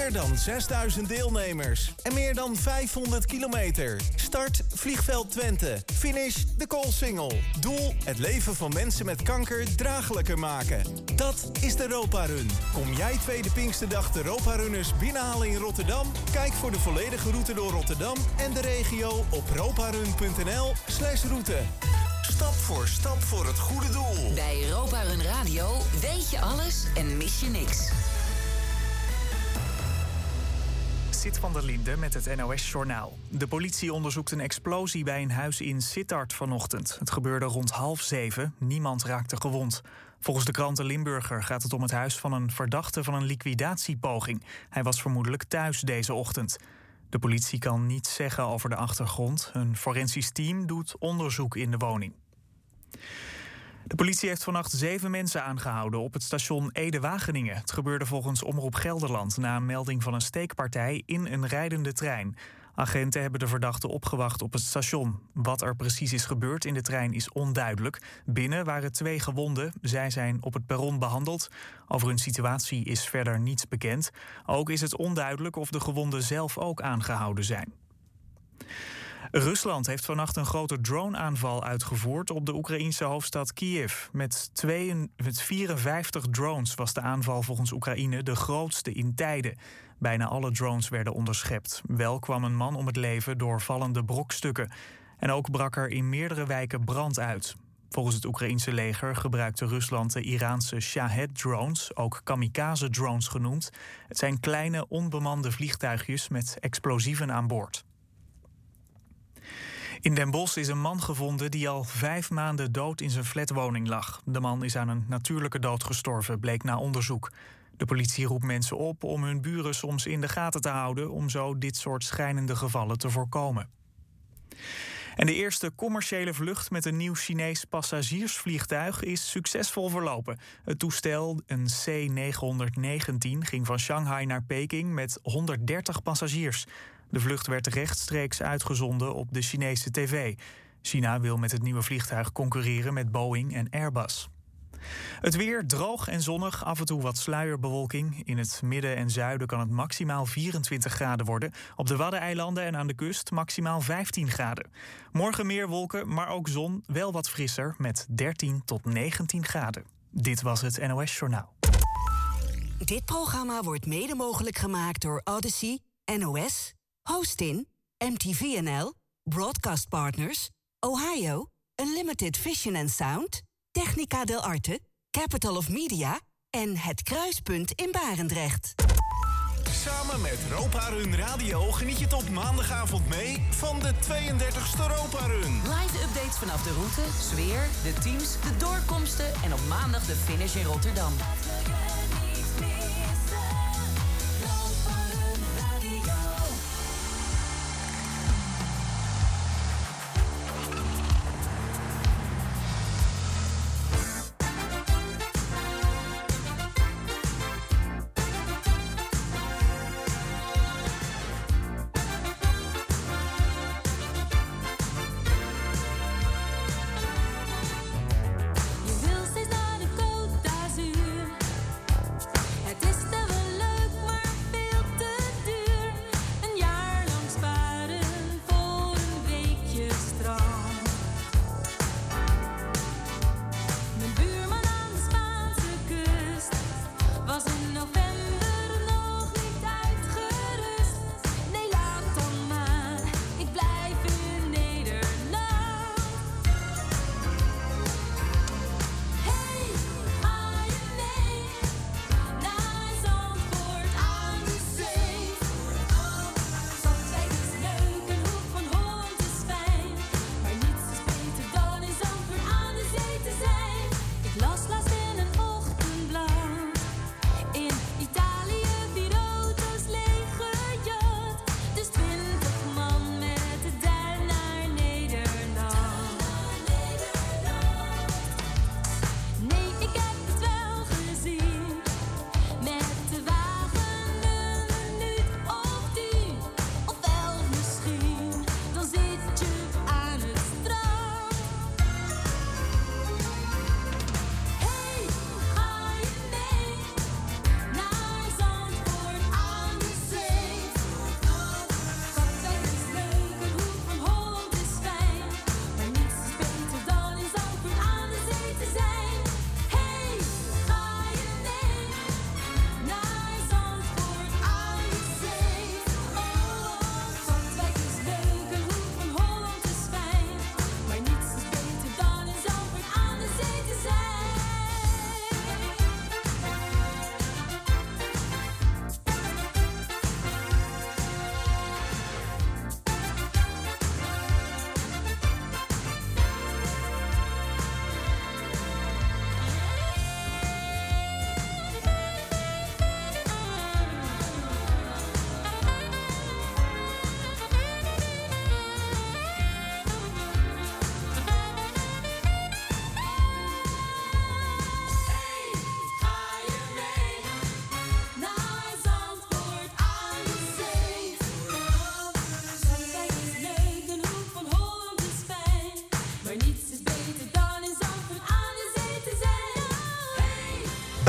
Meer dan 6000 deelnemers en meer dan 500 kilometer. Start Vliegveld Twente. Finish de Koolsingel. Doel het leven van mensen met kanker draaglijker maken. Dat is de Europa Run. Kom jij tweede Pinksterdag de Europa Runners binnenhalen in Rotterdam? Kijk voor de volledige route door Rotterdam en de regio op roparun.nl/route. Stap voor het goede doel. Bij Europa Run Radio weet je alles en mis je niks. Sit van der Linde met het NOS-journaal. De politie onderzoekt een explosie bij een huis in Sittard vanochtend. Het gebeurde rond 6:30. Niemand raakte gewond. Volgens de krant De Limburger gaat het om het huis van een verdachte van een liquidatiepoging. Hij was vermoedelijk thuis deze ochtend. De politie kan niets zeggen over de achtergrond. Een forensisch team doet onderzoek in de woning. De politie heeft vannacht 7 mensen aangehouden op het station Ede-Wageningen. Het gebeurde volgens Omroep Gelderland na een melding van een steekpartij in een rijdende trein. Agenten hebben de verdachte opgewacht op het station. Wat er precies is gebeurd in de trein is onduidelijk. Binnen waren 2 gewonden. Zij zijn op het perron behandeld. Over hun situatie is verder niets bekend. Ook is het onduidelijk of de gewonden zelf ook aangehouden zijn. Rusland heeft vannacht een grote drone-aanval uitgevoerd op de Oekraïense hoofdstad Kiev. Met 54 drones was de aanval volgens Oekraïne de grootste in tijden. Bijna alle drones werden onderschept. Wel kwam een man om het leven door vallende brokstukken. En ook brak er in meerdere wijken brand uit. Volgens het Oekraïense leger gebruikte Rusland de Iraanse Shahed-drones, ook kamikaze-drones genoemd. Het zijn kleine onbemande vliegtuigjes met explosieven aan boord. In Den Bosch is een man gevonden die al 5 maanden dood in zijn flatwoning lag. De man is aan een natuurlijke dood gestorven, bleek na onderzoek. De politie roept mensen op om hun buren soms in de gaten te houden om zo dit soort schrijnende gevallen te voorkomen. En de eerste commerciële vlucht met een nieuw Chinees passagiersvliegtuig is succesvol verlopen. Het toestel, een C919, ging van Shanghai naar Peking met 130 passagiers. De vlucht werd rechtstreeks uitgezonden op de Chinese tv. China wil met het nieuwe vliegtuig concurreren met Boeing en Airbus. Het weer droog en zonnig, af en toe wat sluierbewolking. In het midden en zuiden kan het maximaal 24 graden worden. Op de Waddeneilanden en aan de kust maximaal 15 graden. Morgen meer wolken, maar ook zon, wel wat frisser met 13 tot 19 graden. Dit was het NOS Journaal. Dit programma wordt mede mogelijk gemaakt door Odyssey, NOS, Hostin, MTVNL, Broadcast Partners, Ohio, Unlimited Vision and Sound, Technica del Arte, Capital of Media en Het Kruispunt in Barendrecht. Samen met Europa Run Radio geniet je tot maandagavond mee van de 32e Europa Run. Live updates vanaf de route, sfeer, de teams, de doorkomsten en op maandag de finish in Rotterdam.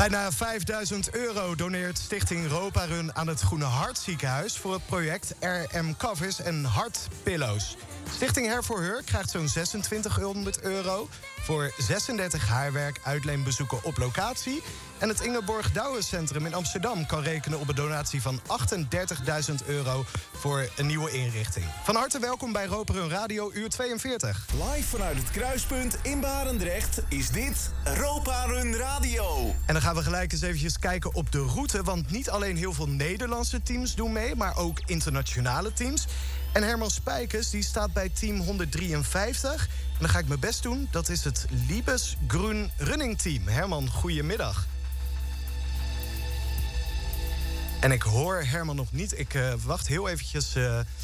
Bijna €5.000 doneert Stichting Europa Run aan het Groene Hart ziekenhuis voor het project RM Covers en Hartpillows. Stichting Hair for Her krijgt zo'n €2600 voor 36 haarwerk-uitleenbezoeken op locatie. En het Ingeborg Douwen Centrum in Amsterdam kan rekenen op een donatie van €38.000 voor een nieuwe inrichting. Van harte welkom bij Europa Run Radio, uur 42. Live vanuit het kruispunt in Barendrecht is dit Europa Run Radio. En dan gaan we gelijk eens eventjes kijken op de route, want niet alleen heel veel Nederlandse teams doen mee, maar ook internationale teams. En Herman Spijkers die staat bij team 153. En dan ga ik mijn best doen. Dat is het Liebesgrün Running Team. Herman, goedemiddag. En ik hoor Herman nog niet. Ik wacht heel eventjes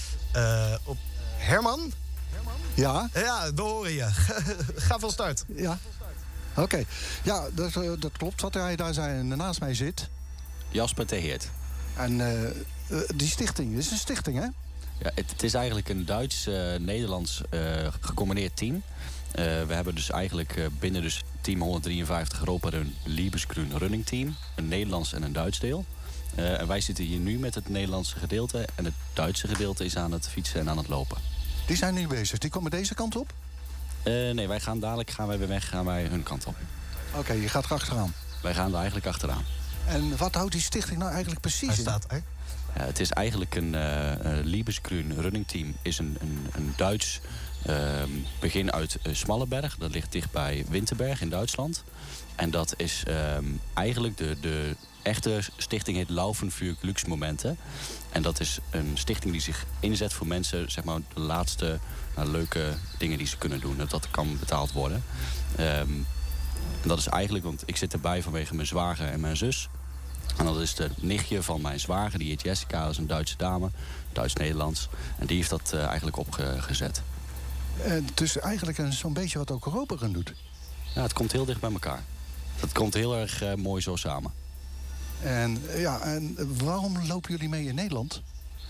op Herman. Ja? Ja, we horen je. Ga van start. Ja. Oké. Ja, dat klopt wat hij daar naast mij zit. Jasper ter Heert. En die stichting, dit is een stichting, hè? Ja, het is eigenlijk een Duits-Nederlands gecombineerd team. We hebben dus eigenlijk binnen dus team 153 Europa Run Liebesgrün Running Team. Een Nederlands en een Duits deel. En wij zitten hier nu met het Nederlandse gedeelte. En het Duitse gedeelte is aan het fietsen en aan het lopen. Die zijn nu bezig. Die komen deze kant op? Nee, wij gaan dadelijk weer weg, gaan wij hun kant op. Oké, je gaat erachteraan. Wij gaan er eigenlijk achteraan. En wat houdt die stichting nou eigenlijk precies in? Staat, hè? Ja, het is eigenlijk een Liebesgrün Running Team. Is een Duits begin uit Smallenberg. Dat ligt dichtbij Winterberg in Duitsland. En dat is eigenlijk de echte stichting heet Laufen für Glücksmomente. En dat is een stichting die zich inzet voor mensen, zeg maar, de laatste leuke dingen die ze kunnen doen. Dat kan betaald worden. En dat is eigenlijk, want ik zit erbij vanwege mijn zwager en mijn zus. En dat is de nichtje van mijn zwager, die heet Jessica, dat is een Duitse dame, Duits-Nederlands. En die heeft dat eigenlijk opgezet. Dus eigenlijk zo'n beetje wat ook Europa Run doet. Ja, het komt heel dicht bij elkaar. Het komt heel erg mooi zo samen. En waarom lopen jullie mee in Nederland?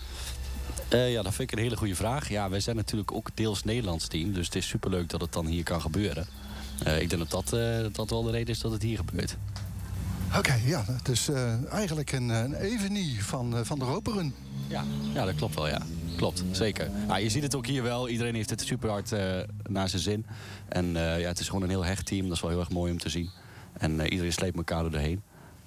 Ja, dat vind ik een hele goede vraag. Ja, wij zijn natuurlijk ook deels Nederlands team, dus het is superleuk dat het dan hier kan gebeuren. Ik denk dat wel de reden is dat het hier gebeurt. Oké, ja, dus eigenlijk een evenie van de Europa Run. Ja, dat klopt wel, ja. Klopt, zeker. Ja, je ziet het ook hier wel. Iedereen heeft het super hard naar zijn zin. En het is gewoon een heel hecht team. Dat is wel heel erg mooi om te zien. En iedereen sleept elkaar er doorheen.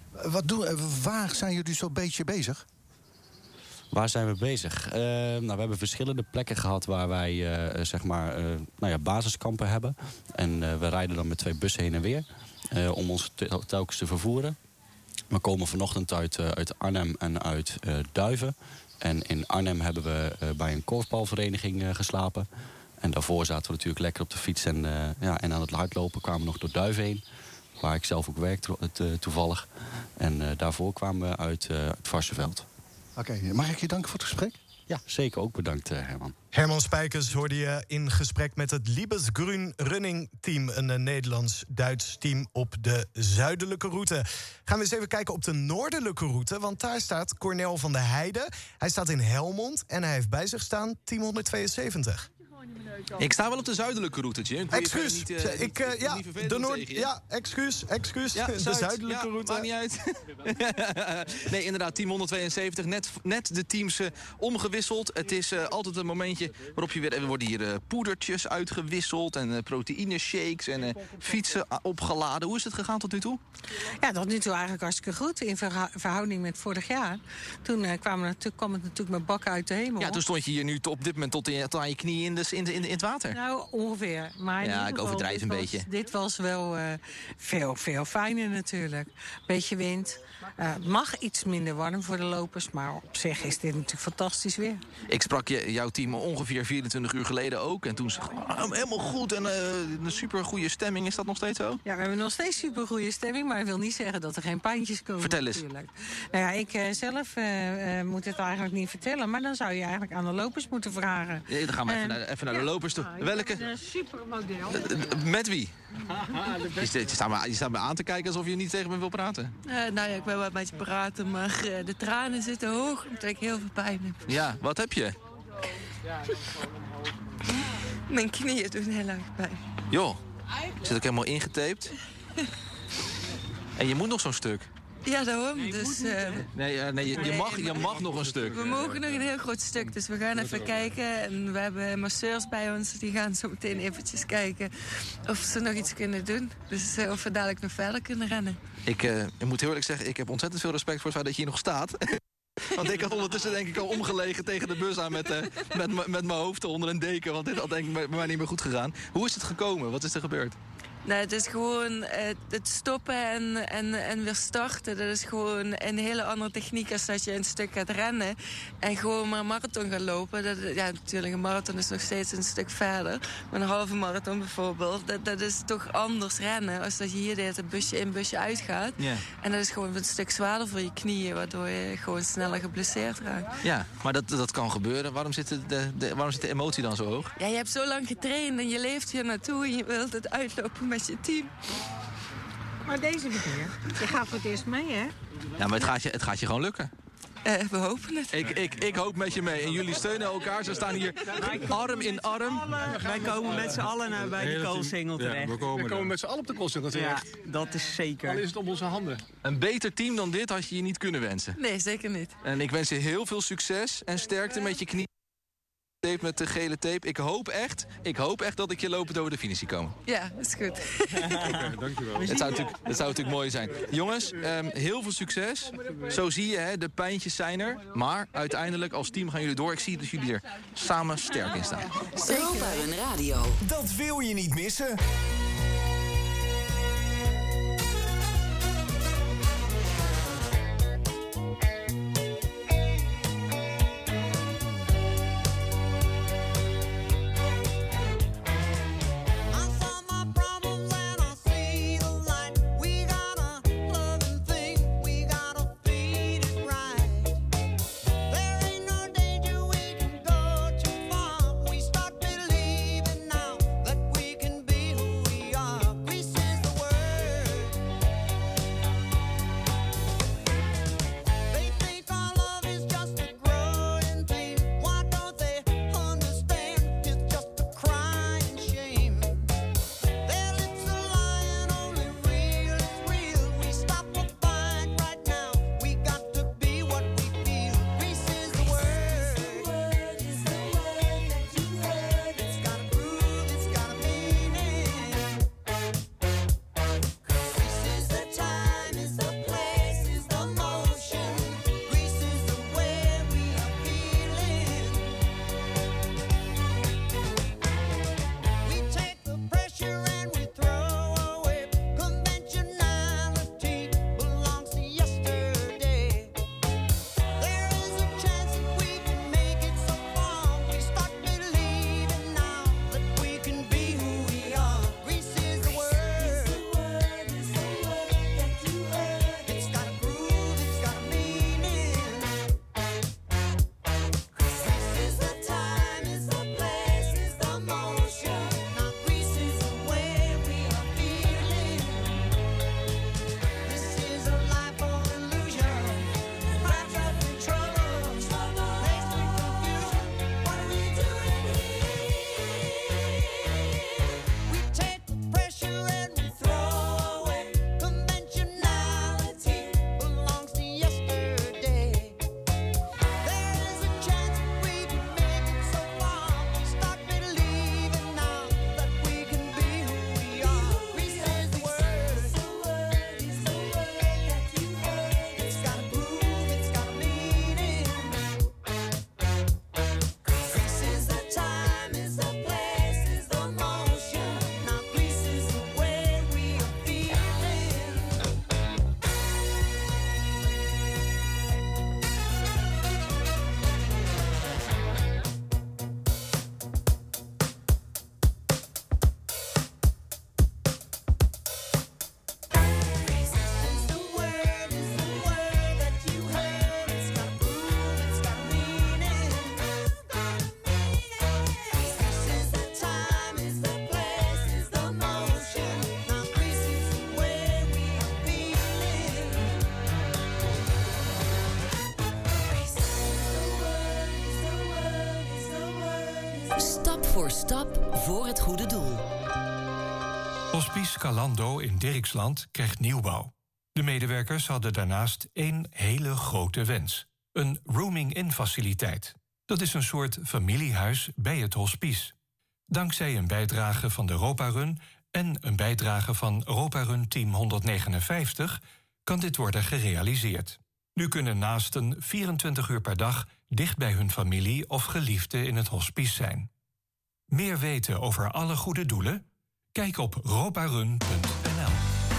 Waar zijn jullie zo'n beetje bezig? Waar zijn we bezig? We hebben verschillende plekken gehad waar wij basiskampen hebben. En we rijden dan met 2 bussen heen en weer. Om ons telkens te vervoeren. We komen vanochtend uit Arnhem en uit Duiven. En in Arnhem hebben we bij een korfbalvereniging geslapen. En daarvoor zaten we natuurlijk lekker op de fiets en aan het hardlopen. Kwamen we nog door Duiven heen, waar ik zelf ook werk toevallig. En daarvoor kwamen we uit het Varsseveld. Oké, mag ik je danken voor het gesprek? Ja, zeker ook bedankt, Herman. Herman Spijkers hoorde je in gesprek met het Liebesgrün Running Team. Een Nederlands-Duits team op de zuidelijke route. Gaan we eens even kijken op de noordelijke route. Want daar staat Cornel van der Heijden. Hij staat in Helmond en hij heeft bij zich staan team 172. Ik sta wel op de zuidelijke route, Jim. Excuus. Excuus. Ja, de zuidelijke route. Maakt niet uit. Nee, inderdaad, team 172. Net de teams omgewisseld. Het is altijd een momentje waarop er worden hier poedertjes uitgewisseld en proteïneshakes en fietsen opgeladen. Hoe is het gegaan tot nu toe? Ja, tot nu toe eigenlijk hartstikke goed. In verhouding met vorig jaar. Toen kwam het natuurlijk met bakken uit de hemel. Ja, toen stond je hier nu op dit moment tot aan je knieën in het water. Nou, ongeveer. Maar ja, ik overdrijf een beetje. Dit was wel veel fijner natuurlijk. Beetje wind. Het mag iets minder warm voor de lopers, maar op zich is dit natuurlijk fantastisch weer. Ik sprak jouw team ongeveer 24 uur geleden ook. En toen zei ik, helemaal goed en een super goede stemming. Is dat nog steeds zo? Ja, we hebben nog steeds super goede stemming, maar dat wil niet zeggen dat er geen pijntjes komen. Vertel eens. Natuurlijk. Nou ja, ik zelf moet het eigenlijk niet vertellen, maar dan zou je eigenlijk aan de lopers moeten vragen. Ja, dan gaan we even naar de lopers toe. Welke? Een supermodel. Met wie? Je staat me aan te kijken alsof je niet tegen me wil praten. Nou ja, ik wil wel een beetje praten, maar de tranen zitten hoog omdat ik heel veel pijn heb. Ja, wat heb je? Mijn knieën doen heel erg pijn. Joh, zit ook helemaal ingetaped. En je moet nog zo'n stuk. Ja, daarom. Dus, je mag nog een stuk. We mogen nog een heel groot stuk, dus we gaan even kijken. En we hebben masseurs bij ons, die gaan zo meteen eventjes kijken of ze nog iets kunnen doen. Dus of we dadelijk nog verder kunnen rennen. Ik moet heel eerlijk zeggen, ik heb ontzettend veel respect voor het feit dat je hier nog staat. Want ik had ondertussen denk ik al omgelegen tegen de bus aan met mijn hoofd onder een deken. Want dit had denk ik bij mij niet meer goed gegaan. Hoe is het gekomen? Wat is er gebeurd? Nou, het is gewoon het stoppen en weer starten. Dat is gewoon een hele andere techniek als dat je een stuk gaat rennen. En gewoon maar een marathon gaat lopen. Natuurlijk, een marathon is nog steeds een stuk verder. Maar een halve marathon bijvoorbeeld, dat is toch anders rennen. Als dat je hier deed, een busje in, busje uit gaat. Ja. En dat is gewoon een stuk zwaarder voor je knieën, waardoor je gewoon sneller geblesseerd raakt. Ja, maar dat kan gebeuren. Waarom zit de emotie dan zo hoog? Ja, je hebt zo lang getraind en je leeft hier naartoe en je wilt het uitlopen met je team. Maar deze meneer, je gaat voor het eerst mee, hè? Ja, maar het gaat je gewoon lukken. We hopen het. Ik hoop met je mee. En jullie steunen elkaar. Ze staan hier arm in arm. Wij komen met z'n allen bij de koolsingel terecht. Ja, we komen met z'n allen op de koolsingel terecht. Ja, dat is zeker. Al is het op onze handen. Een beter team dan dit had je je niet kunnen wensen. Nee, zeker niet. En ik wens je heel veel succes en sterkte met je knie. Met de gele tape. Ik hoop echt dat ik je lopend over de finish zie komen. Ja, dat is goed. Dankjewel. Het zou natuurlijk mooi zijn. Jongens, heel veel succes. Zo zie je, hè, de pijntjes zijn er. Maar uiteindelijk als team gaan jullie door. Ik zie dat jullie er samen sterk in staan. Europa Run Radio. Dat wil je niet missen. Stap voor stap voor het goede doel. Hospice Calando in Dirksland krijgt nieuwbouw. De medewerkers hadden daarnaast 1 hele grote wens. Een rooming-in-faciliteit. Dat is een soort familiehuis bij het hospice. Dankzij een bijdrage van de Europa Run en een bijdrage van Europa Run Team 159... kan dit worden gerealiseerd. Nu kunnen naasten 24 uur per dag dicht bij hun familie of geliefde in het hospice zijn. Meer weten over alle goede doelen? Kijk op roparun.nl.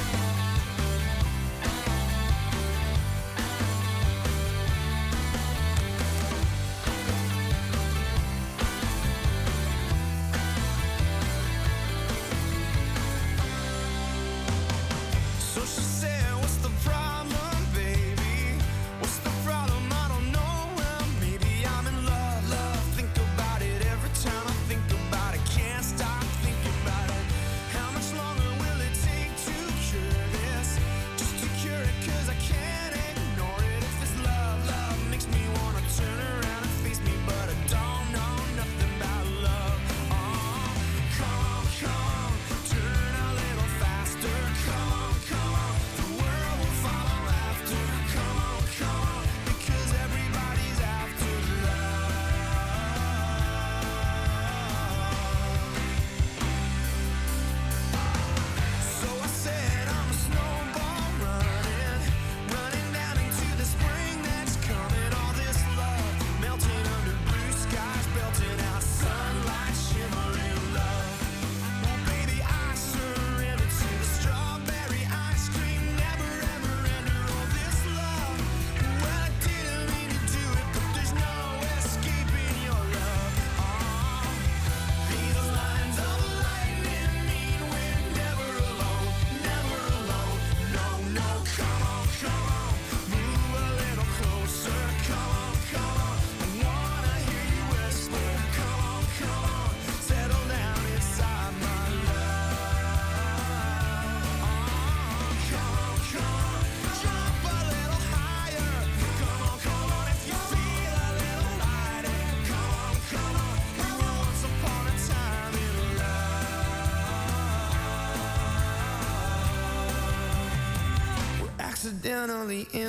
Accidentally in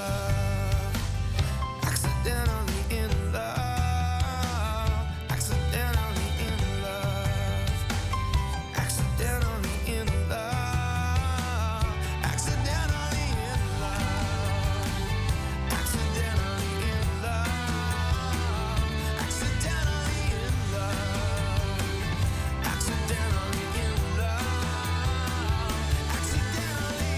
love. Accidentally in love. Accidentally in love. Accidentally in love. Accidentally in love. Accidentally in love. Accidentally in love. Accidentally in love. Accidentally.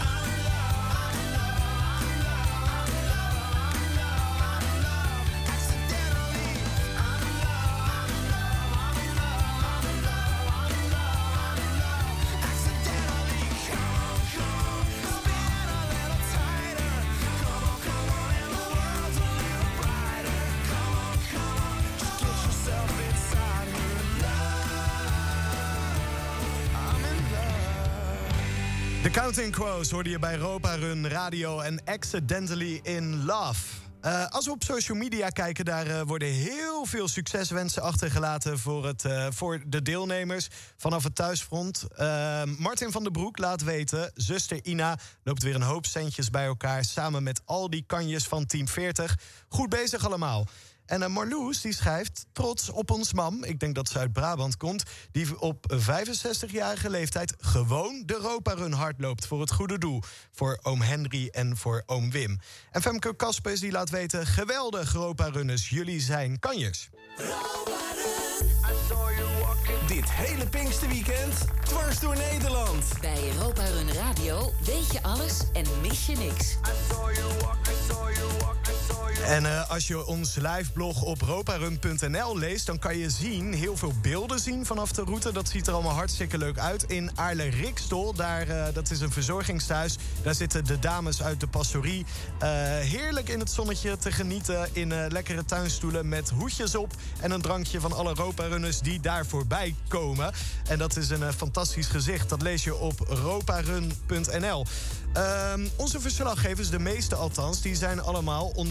De Counting Crows hoorde je bij Europa Run Radio en Accidentally in Love. Als we op social media kijken, daar worden heel veel succeswensen achtergelaten voor de deelnemers vanaf het thuisfront. Martin van den Broek laat weten, zuster Ina loopt weer een hoop centjes bij elkaar samen met al die kanjes van Team 40. Goed bezig allemaal. En Marloes die schrijft, trots op ons mam, ik denk dat ze uit Brabant komt, die op 65-jarige leeftijd gewoon de Europa Run hardloopt voor het goede doel. Voor oom Henry en voor oom Wim. En Femke Kaspers die laat weten, geweldig Europa Runners, jullie zijn kanjers. Dit hele Pinksterweekend dwars door Nederland. Bij Europa Run Radio weet je alles en mis je niks. En als je ons liveblog op roparun.nl leest, dan kan je zien, heel veel beelden zien vanaf de route. Dat ziet er allemaal hartstikke leuk uit. In Aarle-Rikstol, dat is een verzorgingstehuis. Daar zitten de dames uit de pastorie heerlijk in het zonnetje te genieten in lekkere tuinstoelen met hoedjes op en een drankje van alle Europa-runners die daar voorbij komen. En dat is een fantastisch gezicht. Dat lees je op roparun.nl. Onze verslaggevers, de meeste althans, die zijn allemaal onderweg per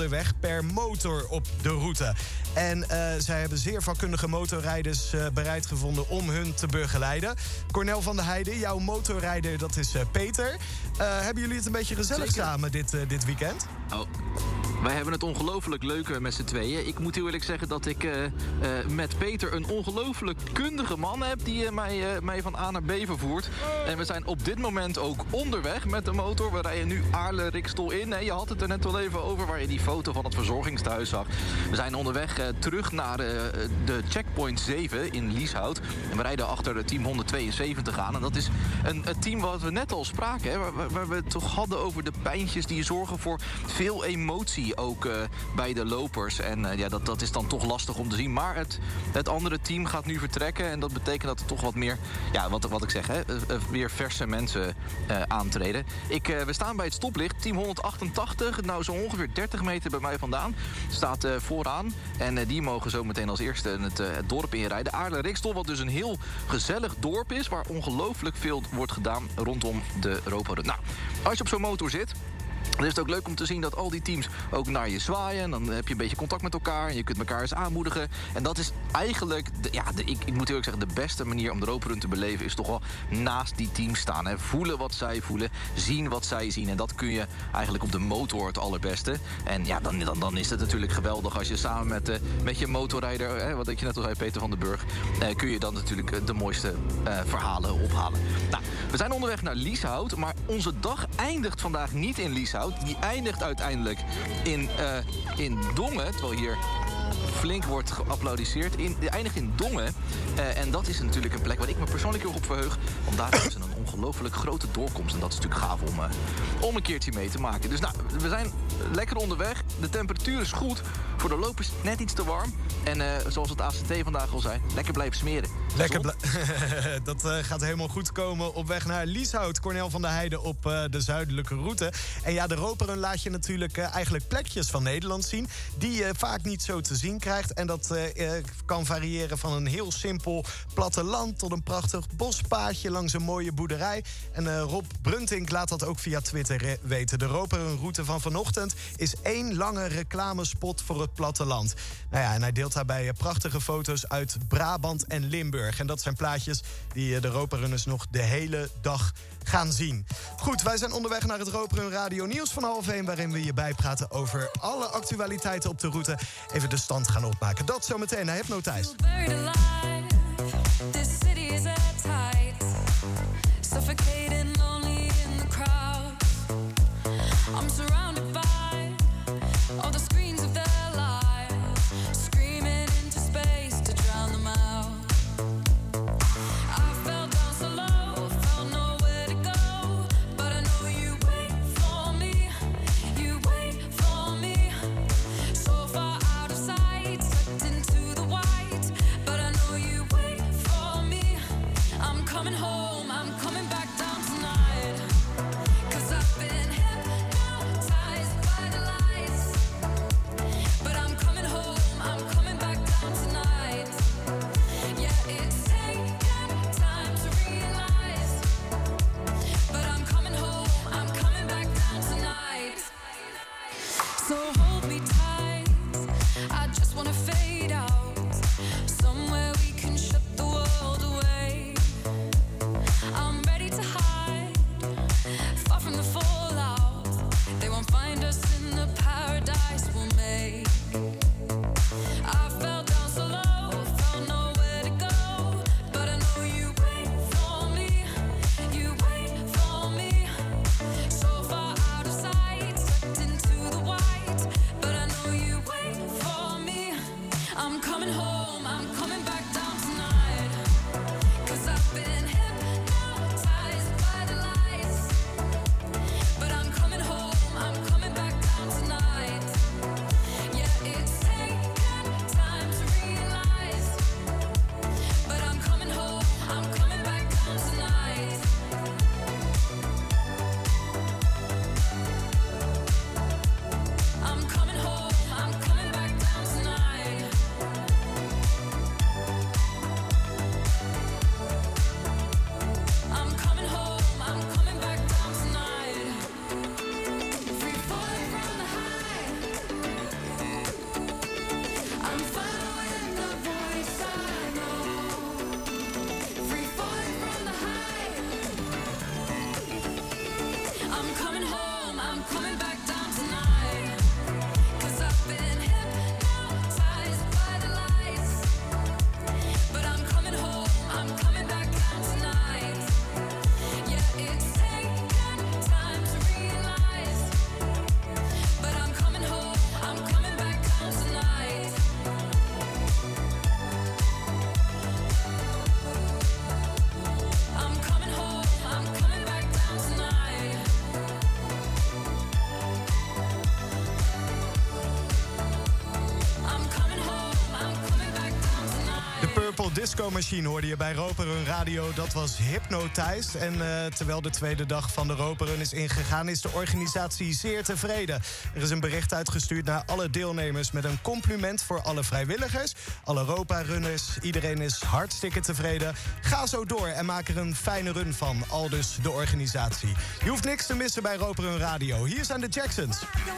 per motor op de route. En zij hebben zeer vakkundige motorrijders bereid gevonden om hun te begeleiden. Cornel van der Heijden, jouw motorrijder, dat is Peter. Hebben jullie het een beetje gezellig samen dit weekend? Oh, wij hebben het ongelooflijk leuk met z'n tweeën. Ik moet heel eerlijk zeggen dat ik met Peter een ongelooflijk kundige man heb... die mij van A naar B vervoert. En we zijn op dit moment ook onderweg met de motor. We rijden nu Aarle-Rikstol in. Je had het er net wel even over waar je die foto van het verzorgingstehuis zag. We zijn onderweg terug naar de checkpoint 7 in Lieshout. En we rijden achter het team 172 aan. En dat is een team wat we net al spraken. Hè, waar we het toch hadden over de pijntjes die zorgen voor veel emotie ook bij de lopers. En dat is dan toch lastig om te zien. Maar het andere team gaat nu vertrekken. En dat betekent dat er toch wat meer, wat ik zeg, weer verse mensen aantreden. We staan bij het stoplicht. Team 188, nou zo ongeveer 30 meter bij mij vandaan, staat vooraan. En die mogen zo meteen als eerste het dorp inrijden. Aarle-Rikstol, wat dus een heel gezellig dorp is, waar ongelooflijk veel wordt gedaan rondom de Europa-run. Nou, als je op zo'n motor zit, dan is het ook leuk om te zien dat al die teams ook naar je zwaaien. En dan heb je een beetje contact met elkaar. En je kunt elkaar eens aanmoedigen. En dat is eigenlijk, ik moet eerlijk zeggen, de beste manier om de Europa Run te beleven is toch wel naast die teams staan. Hè. Voelen wat zij voelen, zien wat zij zien. En dat kun je eigenlijk op de motor het allerbeste. En ja, dan is het natuurlijk geweldig als je samen met je motorrijder, wat ik je net al zei, Peter van den Burg, kun je dan natuurlijk de mooiste verhalen ophalen. Nou, we zijn onderweg naar Lieshout, maar onze dag eindigt vandaag niet in Lieshout. Die eindigt uiteindelijk in Dongen, terwijl hier flink wordt geapplaudisseerd. Die eindigt in Dongen. En dat is natuurlijk een plek waar ik me persoonlijk heel op verheug. Want daar hebben ze een ongelooflijk grote doorkomst. En dat is natuurlijk gaaf om een keertje mee te maken. Dus nou, we zijn lekker onderweg. De temperatuur is goed. Voor de lopers net iets te warm. En zoals het ACT vandaag al zei, lekker blijven smeren. Dat gaat helemaal goed komen op weg naar Lieshout. Cornel van der Heijden op de zuidelijke route. En ja, de Europa Run laat je natuurlijk eigenlijk plekjes van Nederland zien die je vaak niet zo te zien krijgt. En dat kan variëren van een heel simpel platteland tot een prachtig bospaadje langs een mooie boerderij. En Rob Bruntink laat dat ook via Twitter weten. De Europa Run route van vanochtend is 1 lange reclamespot voor het platteland. Nou ja, en hij deelt daarbij prachtige foto's uit Brabant en Limburg. En dat zijn plaatjes die de Europa Runners nog de hele dag gaan zien. Goed, wij zijn onderweg naar het Europa Run Radio Nieuws van 12:30... waarin we je bijpraten over alle actualiteiten op de route. Even de stand gaan opmaken. Dat zometeen naar Hypnotize. So far out of sight, slipped into the white, but I know you Purple Disco Machine hoorde je bij Roper Run Radio. Dat was Hypnotize. En terwijl de tweede dag van de Roper Run is ingegaan, is de organisatie zeer tevreden. Er is een bericht uitgestuurd naar alle deelnemers met een compliment voor alle vrijwilligers, alle Ropa-runners. Iedereen is hartstikke tevreden. Ga zo door en maak er een fijne run van. Aldus de organisatie. Je hoeft niks te missen bij Roper Run Radio. Hier zijn de Jacksons.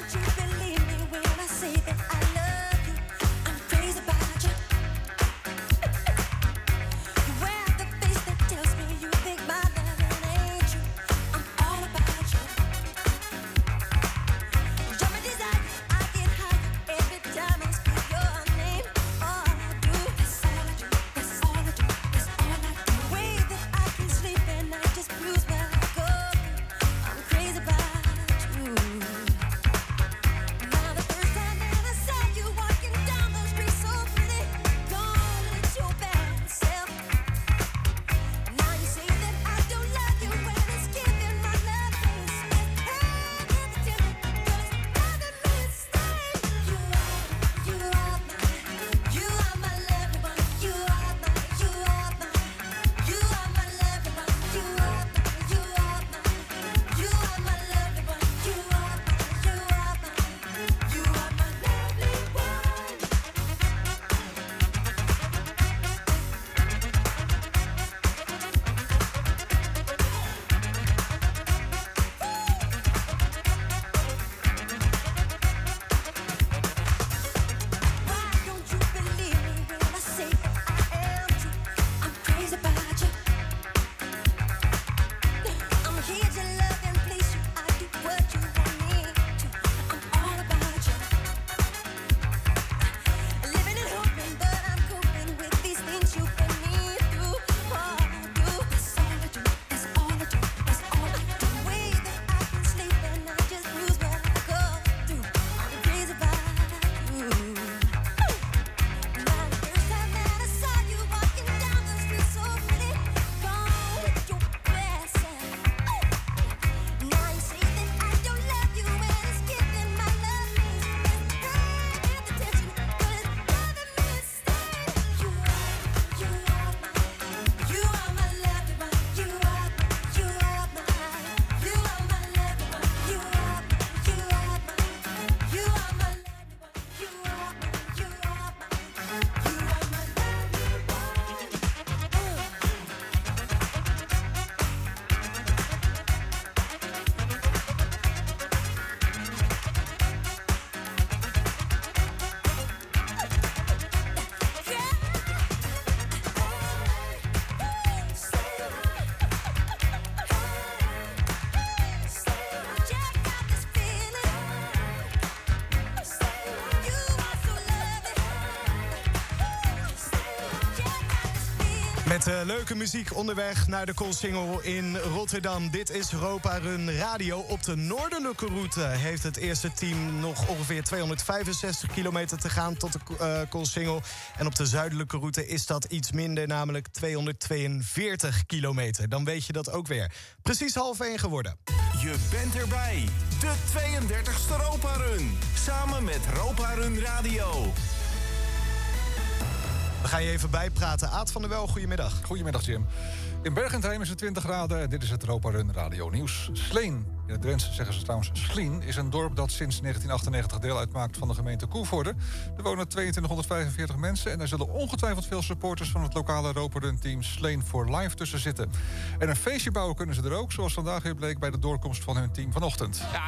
Met leuke muziek onderweg naar de Koolsingel in Rotterdam. Dit is Ropa Run Radio. Op de noordelijke route heeft het eerste team nog ongeveer 265 kilometer te gaan tot de Koolsingel. En op de zuidelijke route is dat iets minder, namelijk 242 kilometer. Dan weet je dat ook weer. Precies 12:30 geworden. Je bent erbij. De 32e Ropa Run. Samen met Ropa Run Radio. We gaan je even bijpraten. Aad van der Wel, goedemiddag. Goedemiddag, Jim. In Bergentheim is het 20 graden en dit is het Ropa Run Radio Nieuws. Sleen, in het Drents zeggen ze trouwens Slien, is een dorp dat sinds 1998 deel uitmaakt van de gemeente Koevoorde. Er wonen 2245 mensen en er zullen ongetwijfeld veel supporters van het lokale Ropa Run team Sleen for Life tussen zitten. En een feestje bouwen kunnen ze er ook, zoals vandaag weer bleek bij de doorkomst van hun team vanochtend. Ja,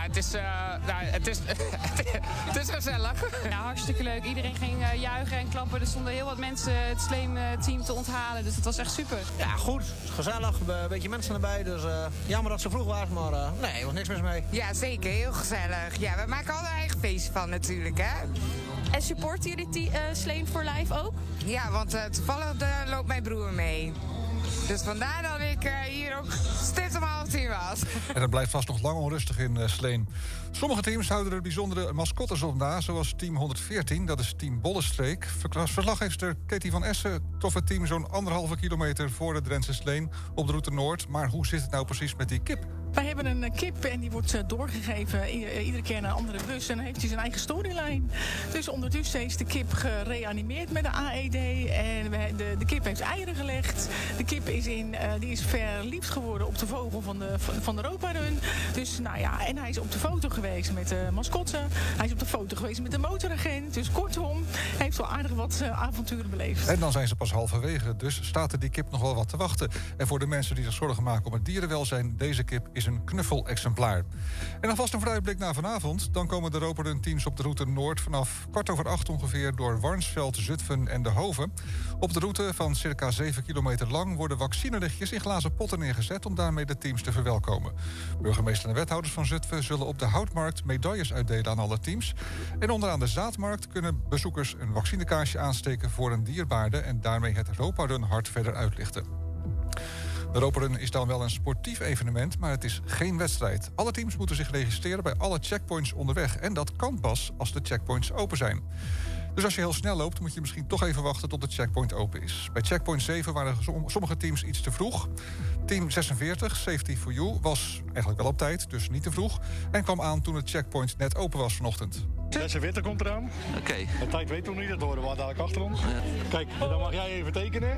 het is gezellig. Ja, hartstikke leuk. Iedereen ging juichen en klappen. Er stonden heel wat mensen het Sleen-team te onthalen, dus het was echt super. Ja, goed. Gezellig. Een beetje mensen erbij, dus jammer dat ze vroeg waren, maar nee, er was niks mis mee. Ja, zeker. Heel gezellig. Ja, we maken altijd een eigen feest van natuurlijk, hè. En supporten jullie Sleen for Life ook? Ja, want toevallig loopt mijn broer mee. Dus vandaar dat ik hier ook stipt om 9:30 was. En het blijft vast nog lang onrustig in Sleen. Sommige teams houden er bijzondere mascottes op na, zoals team 114, dat is team Bollestreek. Verslaggeefster Katie van Essen trof het team zo'n 1,5 kilometer voor de Drentse Sleen op de route Noord. Maar hoe zit het nou precies met die kip? Wij hebben een kip en die wordt doorgegeven iedere keer naar een andere bus. En dan heeft hij zijn eigen storyline. Dus ondertussen is de kip gereanimeerd met de AED. En de kip heeft eieren gelegd. De kip die is verliefd geworden op de vogel van de Europa-run. Dus nou ja, en hij is op de foto geweest met de mascotte. Hij is op de foto geweest met de motoragent. Dus kortom, hij heeft wel aardig wat avonturen beleefd. En dan zijn ze pas halverwege, dus staat er die kip nog wel wat te wachten. En voor de mensen die zich zorgen maken om het dierenwelzijn, deze kip is een knuffelexemplaar. En alvast een vooruitblik naar vanavond. Dan komen de Roperun-teams op de route Noord vanaf 7:15 ongeveer door Warnsveld, Zutphen en De Hoven. Op de route van circa 7 kilometer lang worden vaccinelichtjes in glazen potten neergezet om daarmee de teams te verwelkomen. Burgemeester en wethouders van Zutphen zullen op de Houtmarkt medailles uitdelen aan alle teams. En onderaan de Zaadmarkt kunnen bezoekers een vaccinekaarsje aansteken voor een dierbaarde en daarmee het Roparun hart verder uitlichten. De Roparun is dan wel een sportief evenement, maar het is geen wedstrijd. Alle teams moeten zich registreren bij alle checkpoints onderweg. En dat kan pas als de checkpoints open zijn. Dus als je heel snel loopt, moet je misschien toch even wachten tot de checkpoint open is. Bij checkpoint 7 waren sommige teams iets te vroeg. Team 46, Safety for You, was eigenlijk wel op tijd, dus niet te vroeg. En kwam aan toen het checkpoint net open was vanochtend. 46 komt eraan. Oké. De tijd weten we nog niet, dat horen we dadelijk achter ons. Ja. Kijk, dan mag jij even tekenen.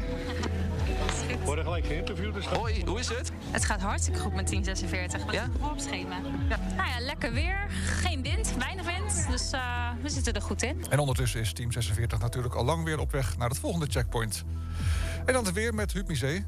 We worden gelijk geïnterviewd. Dus... Hoi, hoe is het? Het gaat hartstikke goed met Team 46. Wat is het vooropschema? Ja. Nou ja, lekker weer. Geen wind, weinig wind. Dus we zitten er goed in. En ondertussen is Team 46 natuurlijk al lang weer op weg naar het volgende checkpoint. En dan het weer met Huub Misé.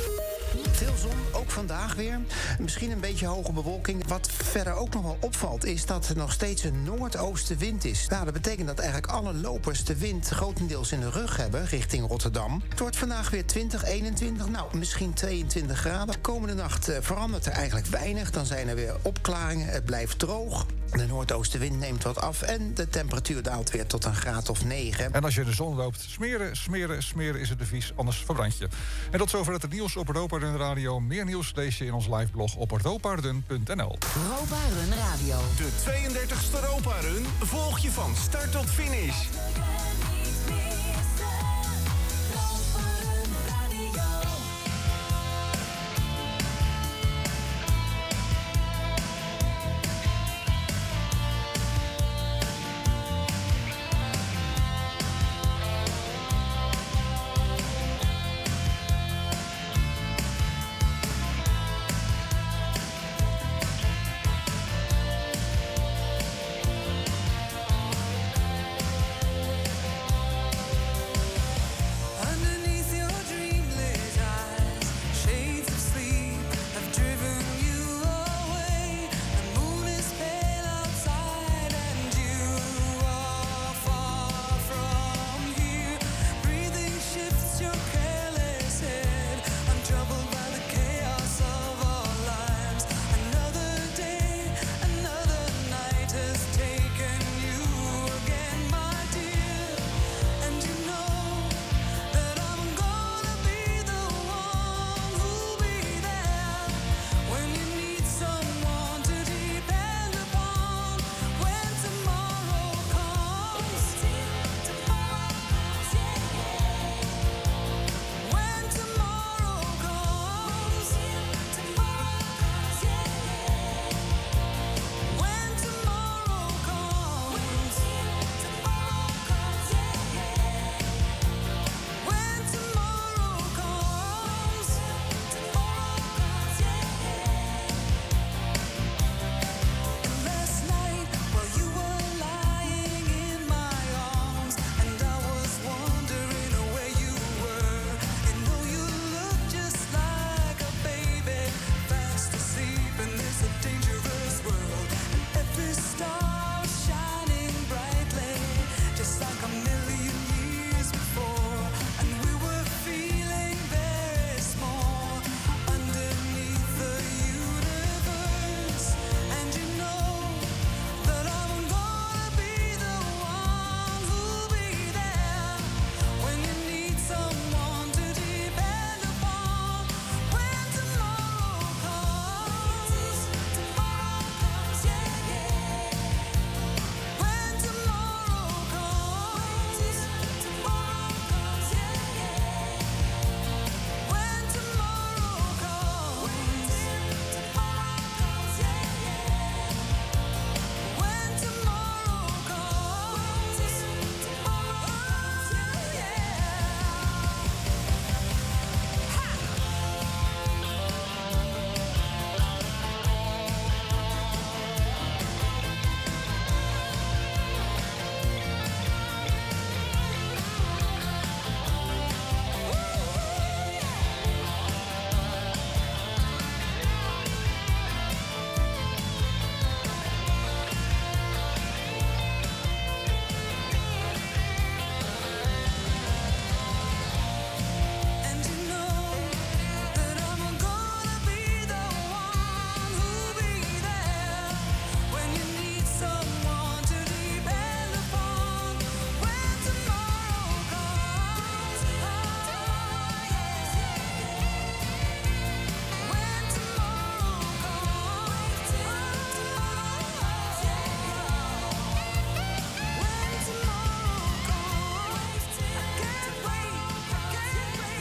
Veel zon, ook vandaag weer. Misschien een beetje hoge bewolking. Wat verder ook nog wel opvalt is dat er nog steeds een noordoostenwind is. Nou, dat betekent dat eigenlijk alle lopers de wind grotendeels in de rug hebben richting Rotterdam. Het wordt vandaag weer 20, 21, nou misschien 22 graden. Komende nacht verandert er eigenlijk weinig. Dan zijn er weer opklaringen. Het blijft droog. De noordoostenwind neemt wat af en de temperatuur daalt weer tot een graad of 9. En als je in de zon loopt, smeren is het devies, anders verbrand je. En tot zover het nieuws op Roparun Radio. Meer nieuws lees je in ons liveblog op roparun.nl. Roparun Radio. De 32e Roparun volg je van start tot finish.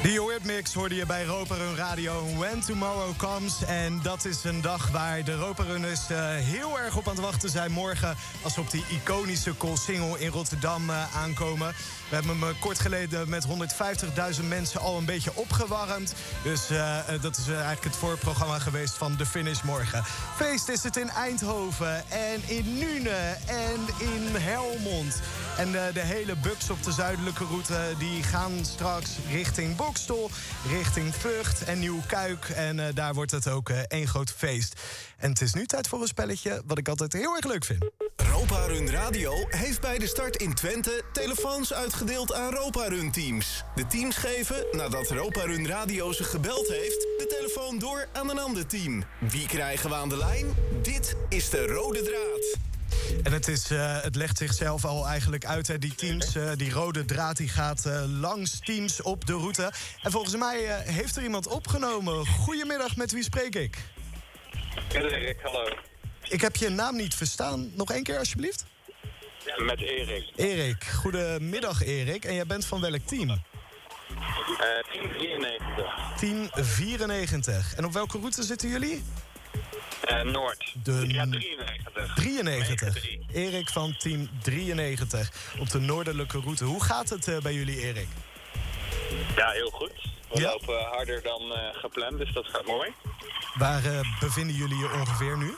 Die Whipmix hoorde je bij Europa Run Radio, When Tomorrow Comes. En dat is een dag waar de Europa Runners heel erg op aan het wachten zijn morgen, als ze op die iconische Koolsingel in Rotterdam aankomen. We hebben hem kort geleden met 150.000 mensen al een beetje opgewarmd. Dus dat is eigenlijk het voorprogramma geweest van de finish morgen. Feest is het in Eindhoven en in Nuenen en in Helmond. En de hele buks op de zuidelijke route die gaan straks richting Boxtel, richting Vught en Nieuwkuik. En daar wordt het ook één groot feest. En het is nu tijd voor een spelletje wat ik altijd heel erg leuk vind. Europa Run Radio heeft bij de start in Twente telefoons uitgedeeld aan Europa Run teams. De teams geven, nadat Europa Run Radio ze gebeld heeft, de telefoon door aan een ander team. Wie krijgen we aan de lijn? Dit is de rode draad. En het legt zichzelf al eigenlijk uit, hè, die teams. Die rode draad die gaat langs teams op de route. En volgens mij heeft er iemand opgenomen. Goedemiddag, met wie spreek ik? Erik, hallo. Ik heb je naam niet verstaan. Nog één keer alsjeblieft? Met Erik. Erik, goedemiddag Erik. En jij bent van welk team? Team 94. Team 94. En op welke route zitten jullie? Noord. Ja, 93. 93. Erik van team 93 op de noordelijke route. Hoe gaat het bij jullie, Erik? Ja, heel goed. We lopen harder dan gepland, dus dat gaat mooi. Waar bevinden jullie je ongeveer nu?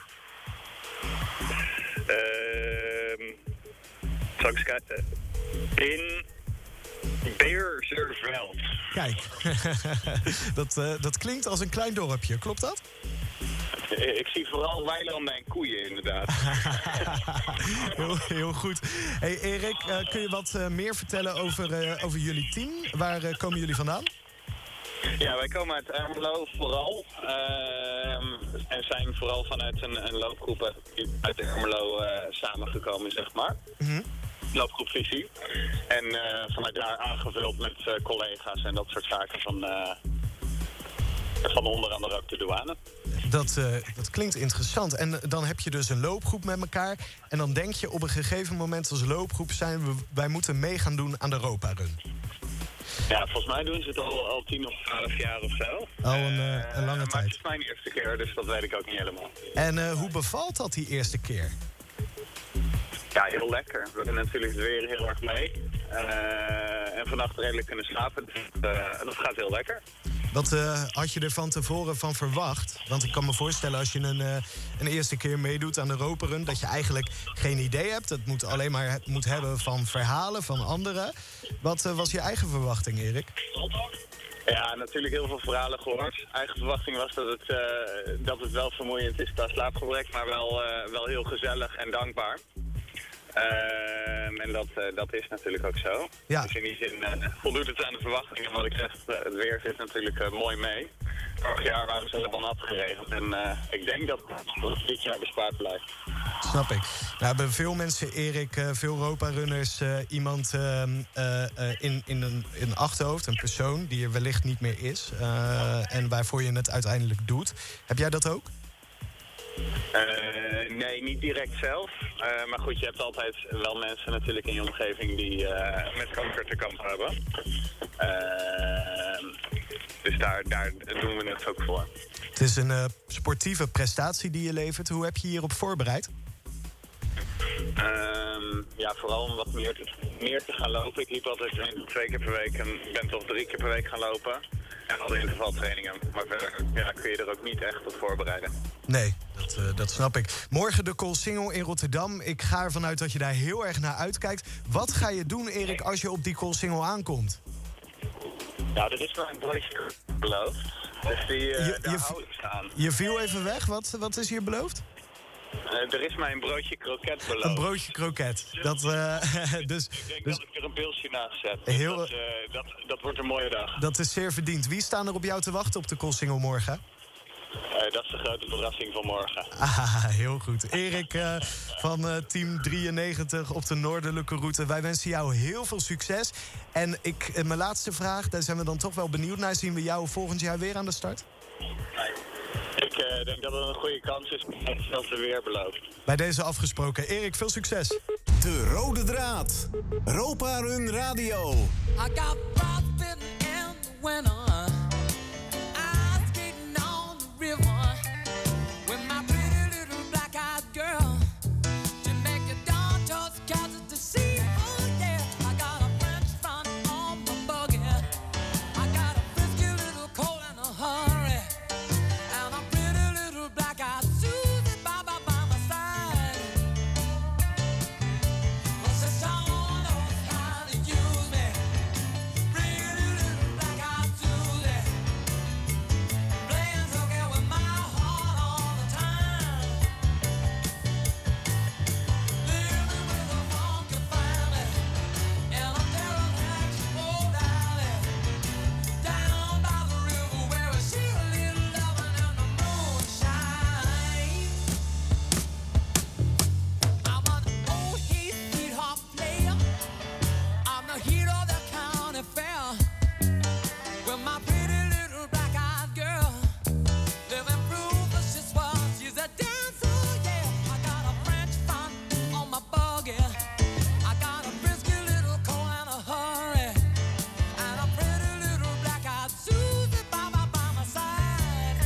Zal ik eens kijken. In Beerzerveld. Kijk, dat klinkt als een klein dorpje, klopt dat? Ik zie vooral weilanden en koeien, inderdaad. Heel goed. Hey Erik, kun je wat meer vertellen over jullie team? Waar komen jullie vandaan? Ja, wij komen uit Ermelo vooral. En zijn vooral vanuit een loopgroep uit Ermelo samengekomen, zeg maar. Loopgroep Visie. En vanuit daar aangevuld met collega's en dat soort zaken van onder andere ook de douane. Dat klinkt interessant. En dan heb je dus een loopgroep met elkaar. En dan denk je op een gegeven moment als loopgroep wij moeten mee gaan doen aan de Europa Run. Ja, volgens mij doen ze het al 10 of 12 jaar of zo. Al een lange maar tijd. het is mijn eerste keer, dus dat weet ik ook niet helemaal. En hoe bevalt dat die eerste keer? Ja, heel lekker. We hebben natuurlijk weer heel erg mee. En vannacht redelijk kunnen slapen. Dus, dat gaat heel lekker. Wat had je er van tevoren van verwacht? Want ik kan me voorstellen als je een eerste keer meedoet aan de Europa Run, dat je eigenlijk geen idee hebt. Het moet alleen maar moet hebben van verhalen van anderen. Wat was je eigen verwachting, Erik? Ja, natuurlijk heel veel verhalen gehoord. Eigen verwachting was dat het wel vermoeiend is qua slaapgebrek, maar wel heel gezellig en dankbaar. En dat is natuurlijk ook zo. Ja. Dus in die zin voldoet het aan de verwachtingen. Wat ik zeg, het weer zit natuurlijk mooi mee. Vorig jaar waren ze helemaal nat geregeld. En ik denk dat het dit jaar bespaard blijft. Snap ik. Nou, hebben veel mensen, Erik, veel Europa-runners, iemand in een achterhoofd, een persoon die er wellicht niet meer is. En waarvoor je het uiteindelijk doet. Heb jij dat ook? Nee, niet direct zelf. Maar goed, je hebt altijd wel mensen natuurlijk in je omgeving die met kanker te kampen hebben. Dus daar doen we het ook voor. Het is een sportieve prestatie die je levert. Hoe heb je hierop voorbereid? Ja, vooral om wat meer te gaan lopen. Ik liep altijd 2 keer per week en ben toch 3 keer per week gaan lopen. En al de intervaltrainingen. Maar verder kun je er ook niet echt op voorbereiden. Nee, dat snap ik. Morgen de Koolsingel in Rotterdam. Ik ga ervan uit dat je daar heel erg naar uitkijkt. Wat ga je doen, Erik, als je op die Koolsingel aankomt? Nou, er is maar een broodje beloofd. Dus daar hou ik aan. Je viel even weg. Wat is hier beloofd? Er is mij een broodje kroket beloofd. Een broodje kroket. Ik denk dat ik er een beeldje naast zet. Dat wordt een mooie dag. Dat is zeer verdiend. Wie staan er op jou te wachten op de Koolsingel morgen? Dat is de grote verrassing van morgen. Heel goed. Erik van team 93 op de noordelijke route. Wij wensen jou heel veel succes. En mijn laatste vraag, daar zijn we dan toch wel benieuwd naar. Zien we jou volgend jaar weer aan de start? Ik denk dat het een goede kans is dat ze weer belooft. Bij deze afgesproken. Erik, veel succes. De rode draad. Europa Run Radio. I got in winter. I was skating on the river with my pretty little black-eyed girl. Jamaica Dawn told the cats to see. Oh yeah, I got a French front on my buggy. I got a frisky little coat in a hurry, and a pretty little black-eyed Susie by my side. Well, she sure knows how to use me. Pretty little black-eyed Susie, playing hooky with my heart all the time. Living with a funky family in a derelict old alley down by the river where we see a little loving in the moonshine. I'm an old Heath sweetheart player. I'm the heat of the county fair with my pretty little black-eyed girl. Living proof that she's swell. She's a dancer, yeah. I got a French front on my buggy. I got a frisky little coat in a hurry, and a pretty little black-eyed Susie by my side.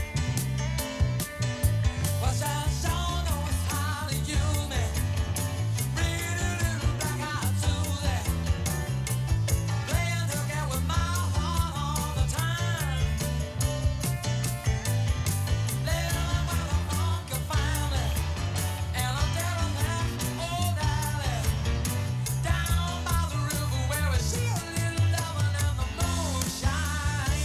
Well, she sure knows how to use me. Pretty little black-eyed Susie, playing hooky with my heart all the time. Living with a funky family in a derelict old alley down by the river where we see a little loving in the moonshine.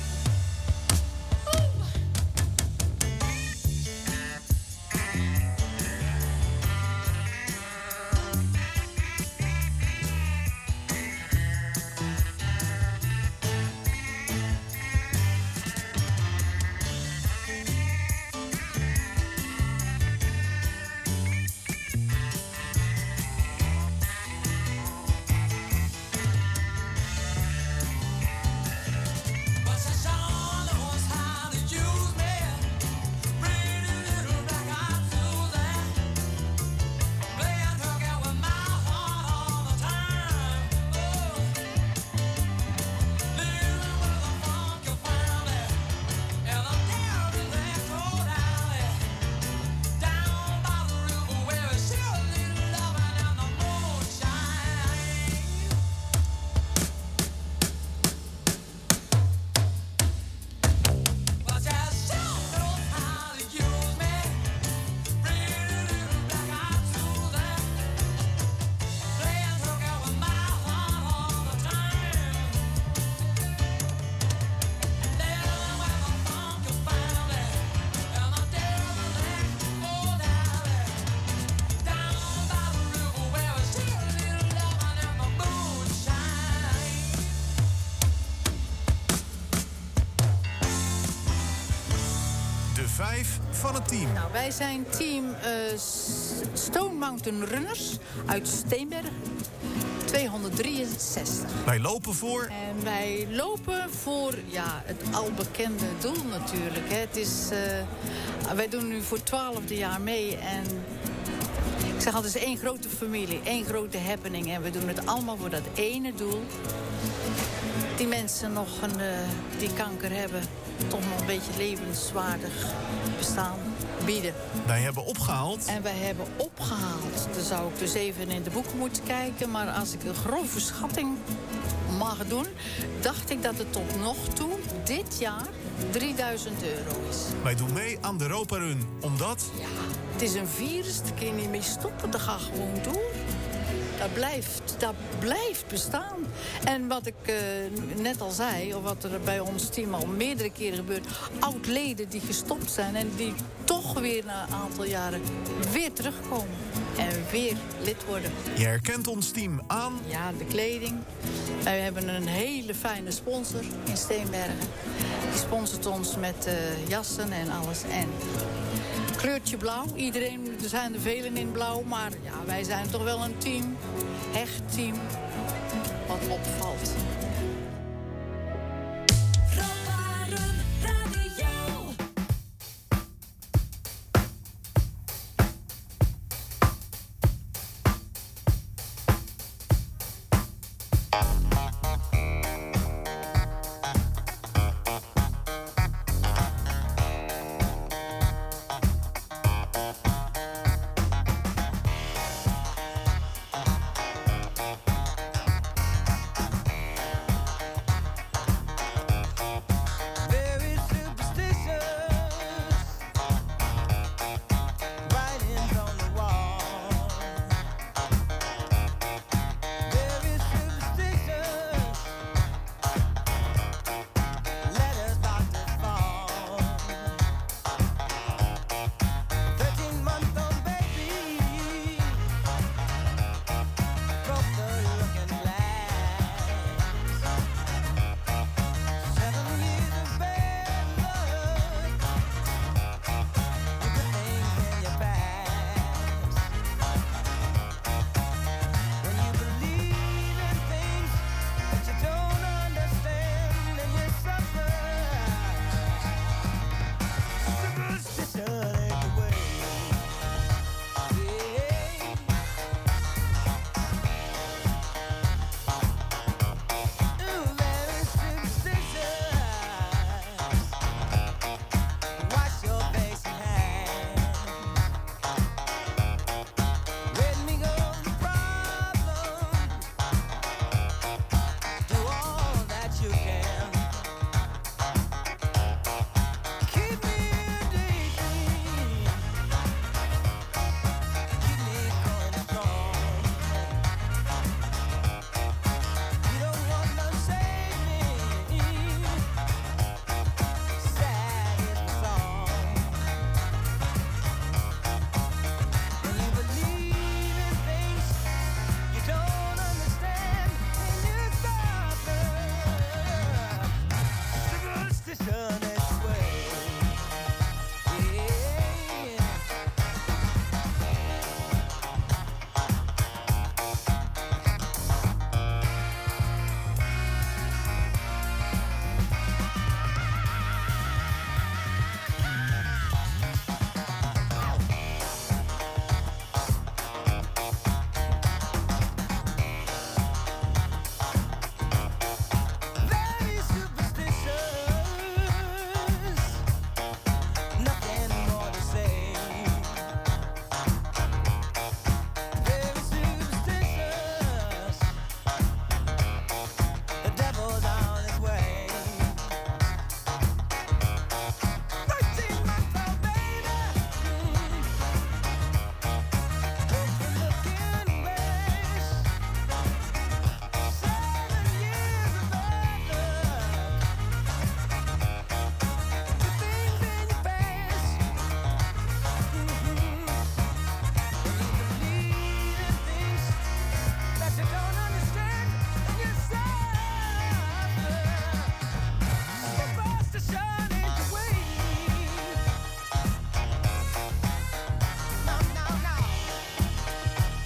But she sure knows how to use me. Pretty little black-eyed Susie, playing hooky with my heart all the time. Oh, living with a funky family in a derelict old alley down by the river where we see a little loving in the moonshine. But she sure knows how to use me. Pretty little black-eyed Susie, playing hooky with my heart all the time. Living with a funky family in a derelict old alley down by the river where we see a little loving in the moonshine. De 5 van het team. Nou, wij zijn team Stone Mountain Runners uit Steenberg. 263. Wij lopen voor En wij lopen voor het al bekende doel natuurlijk. Hè. Het is, wij doen nu voor 12e jaar mee. En ik zeg altijd, het is één grote familie, één grote happening. En we doen het allemaal voor dat ene doel. Die mensen nog die kanker hebben, toch nog een beetje levenswaardig bestaan bieden. Wij hebben opgehaald. En wij hebben opgehaald. Dan zou ik dus even in de boeken moeten kijken. Maar als ik een grove schatting mag doen, dacht ik dat het tot nog toe dit jaar €3.000 is. Wij doen mee aan de Europa Run, omdat... Het is een virus, daar kun je niet mee stoppen. Dat gaat gewoon door. Dat blijft bestaan. En wat ik net al zei, of wat er bij ons team al meerdere keren gebeurt, oud-leden die gestopt zijn en die toch weer na een aantal jaren weer terugkomen en weer lid worden. Je herkent ons team aan? Ja, de kleding. Wij hebben een hele fijne sponsor in Steenbergen. Die sponsort ons met jassen en alles. En kleurtje blauw. Iedereen, er zijn er velen in blauw. Maar ja, wij zijn toch wel een team. Hecht team. Wat opvalt.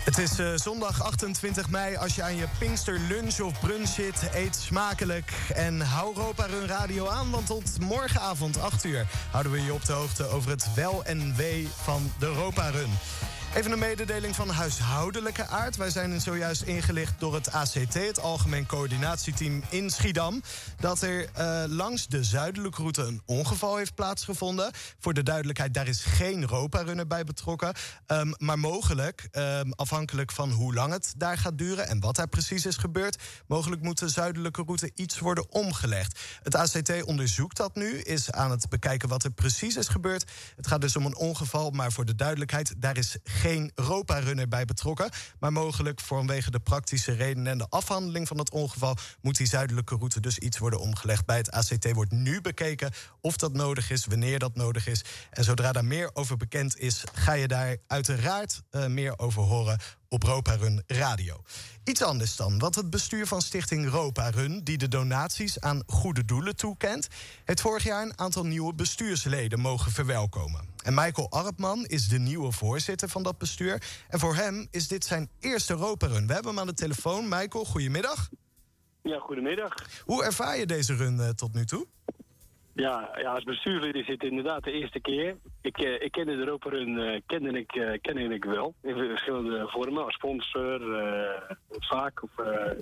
Het is zondag 28 mei. Als je aan je Pinkster lunch of brunch zit, eet smakelijk. En hou Europa Run Radio aan, want tot morgenavond 8 uur... houden we je op de hoogte over het wel en wee van de Europa Run. Even een mededeling van huishoudelijke aard. Wij zijn zojuist ingelicht door het ACT, het Algemeen Coördinatieteam in Schiedam... dat er langs de zuidelijke route een ongeval heeft plaatsgevonden. Voor de duidelijkheid, daar is geen Europa-runner bij betrokken. Maar mogelijk, afhankelijk van hoe lang het daar gaat duren... en wat daar precies is gebeurd... mogelijk moet de zuidelijke route iets worden omgelegd. Het ACT onderzoekt dat nu, is aan het bekijken wat er precies is gebeurd. Het gaat dus om een ongeval, maar voor de duidelijkheid... daar is geen Europa-runner bij betrokken. Maar mogelijk vanwege de praktische redenen en de afhandeling van het ongeval... moet die zuidelijke route dus iets worden omgelegd. Bij het ACT wordt nu bekeken of dat nodig is, wanneer dat nodig is. En zodra daar meer over bekend is, ga je daar uiteraard meer over horen op Europa Run Radio. Iets anders dan, want het bestuur van Stichting Europa Run... die de donaties aan goede doelen toekent... heeft vorig jaar een aantal nieuwe bestuursleden mogen verwelkomen. En Michael Arpman is de nieuwe voorzitter van dat bestuur. En voor hem is dit zijn eerste Europa Run. We hebben hem aan de telefoon. Michael, goedemiddag. Ja, goedemiddag. Hoe ervaar je deze run tot nu toe? Ja, als bestuurslid is het inderdaad de eerste keer. Ik kende de Europa Run kende ik wel. In verschillende vormen. Als sponsor, vaak of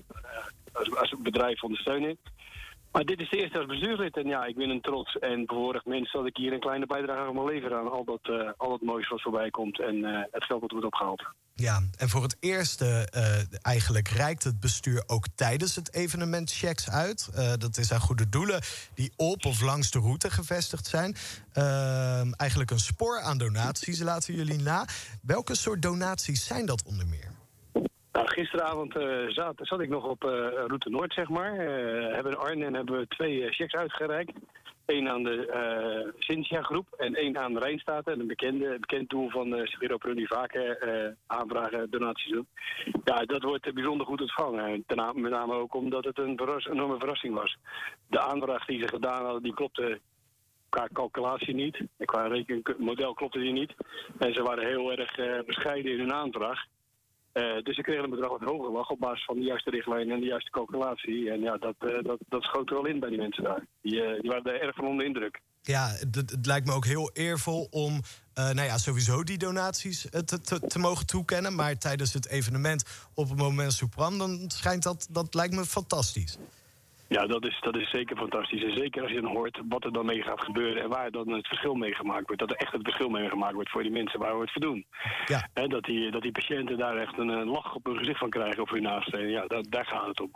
als bedrijf ondersteuning. Maar dit is de eerste als bestuurslid. En ja, ik ben een trots en bevoorrecht mens dat ik hier een kleine bijdrage aan mag leveren aan al dat moois wat voorbij komt en het geld dat wordt opgehaald. Ja, en voor het eerst eigenlijk reikt het bestuur ook tijdens het evenement checks uit. Dat is aan goede doelen die op of langs de route gevestigd zijn. Eigenlijk een spoor aan donaties laten jullie na. Welke soort donaties zijn dat onder meer? Nou, gisteravond zat ik nog op Route Noord, zeg maar. Hebben in Arnhem hebben we 2 checks uitgereikt. Eén aan de Cynthia-groep en één aan de Rijnstaten. Een bekend doel van de Europa Run die vaker aanvragen, donaties doen. Ja, dat wordt bijzonder goed ontvangen. Met name ook omdat het een enorme verrassing was. De aanvraag die ze gedaan hadden, die klopte qua calculatie niet. En qua rekenmodel klopte die niet. En ze waren heel erg bescheiden in hun aanvraag. Dus ze kregen een bedrag wat hoger lag op basis van de juiste richtlijn en de juiste calculatie. En ja, dat schoot er wel in bij die mensen daar. Die waren er erg van onder indruk. Ja, het lijkt me ook heel eervol om sowieso die donaties te mogen toekennen. Maar tijdens het evenement op het moment Supram, dan schijnt dat lijkt me fantastisch. Ja, dat is zeker fantastisch. En zeker als je dan hoort wat er dan mee gaat gebeuren en waar dan het verschil mee gemaakt wordt. Dat er echt het verschil mee gemaakt wordt voor die mensen waar we het voor doen. Ja. He, dat die patiënten daar echt een lach op hun gezicht van krijgen of hun naasten. Ja, daar gaat het om.